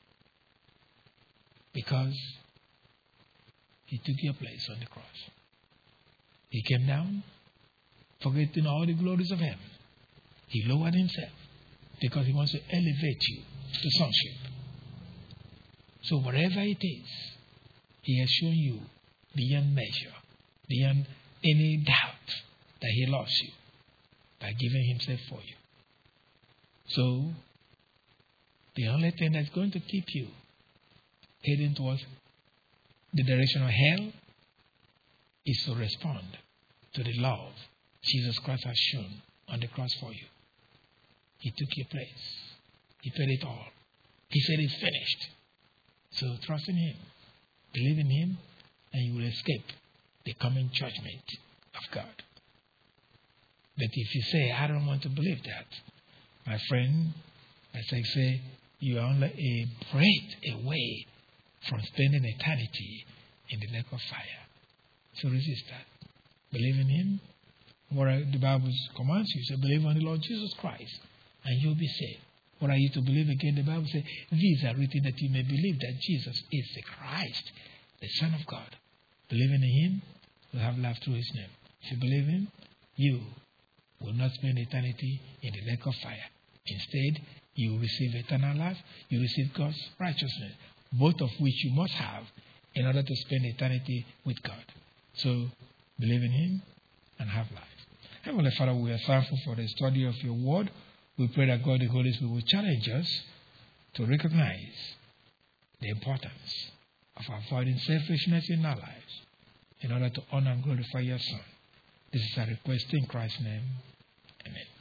because he took your place on the cross. He came down, forgetting all the glories of heaven. He lowered himself because he wants to elevate you to sonship. So whatever it is, he has shown you beyond measure, beyond any doubt, that he loves you by giving himself for you. So the only thing that's going to keep you heading towards the direction of hell is to respond to the love Jesus Christ has shown on the cross for you. He took your place. He paid it all. He said it's finished. So trust in him. Believe in him, and you will escape the coming judgment of God. But if you say, I don't want to believe that, my friend, as I say, you are only a breath away from spending eternity in the lake of fire. So resist that. Believe in him. What the Bible commands you, say, believe on the Lord Jesus Christ, and you'll be saved. What are you to believe again? The Bible says, these are written that you may believe that Jesus is the Christ, the Son of God. Believing in him, will have life through his name. If you believe him, you will not spend eternity in the lake of fire. Instead, you will receive eternal life. You receive God's righteousness, both of which you must have in order to spend eternity with God. So, believe in him and have life. Heavenly Father, we are thankful for the study of your word. We pray that God, the Holy Spirit, will challenge us to recognize the importance of avoiding selfishness in our lives in order to honor and glorify your Son. This is our request in Christ's name. Amen.